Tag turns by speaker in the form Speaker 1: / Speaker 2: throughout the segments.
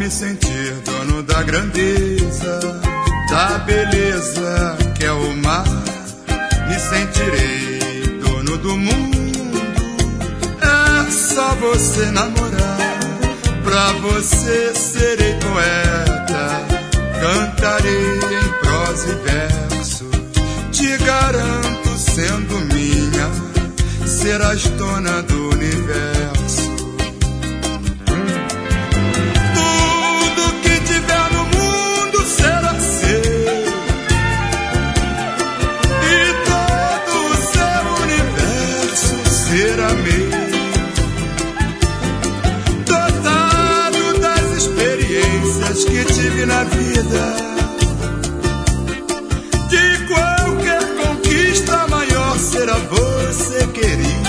Speaker 1: me sentir dono da grandeza, da beleza que é o mar. Me sentirei dono do mundo. É só você namorar, pra você serei poeta. Cantarei em prosa e verso, te garanto, sendo minha, serás dona do universo. Tudo que tiver no mundo será seu, e todo o seu universo será meu. Dotado das experiências que tive na vida, de qualquer conquista maior será você, querida.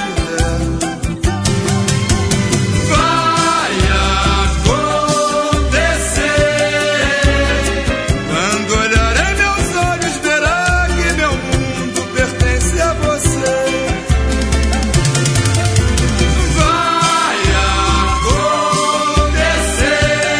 Speaker 1: Vai acontecer. Quando olhar em meus olhos, verá que meu mundo pertence a você. Vai acontecer.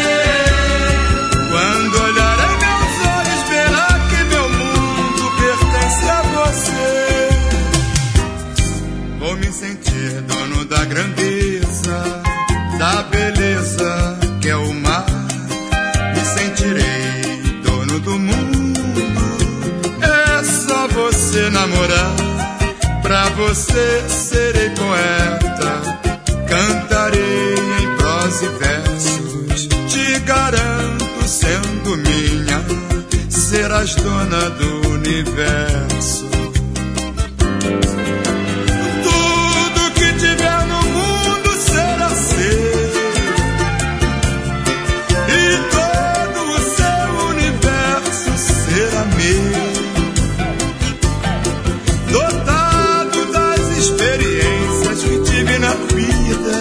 Speaker 1: Quando olhar em meus olhos, verá que meu mundo pertence a você. Vou me sentir dono da grandeza, da beleza que é o mar. Me sentirei dono do mundo. É só você namorar, pra você serei poeta. Cantarei em prosa e versos, te garanto, sendo minha, serás dona do universo. Tudo que tiver no mundo será seu, e todo o seu universo será meu. Dotado das experiências que tive na vida,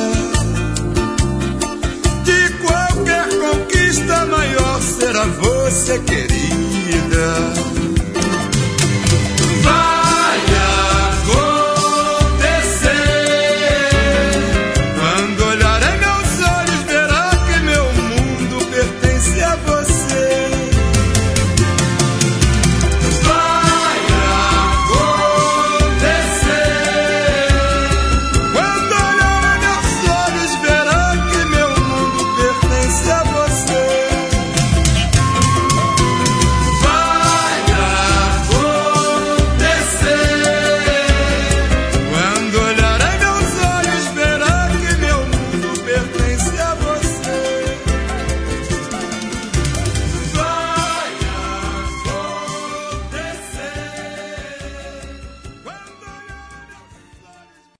Speaker 1: de qualquer conquista maior será você, querida.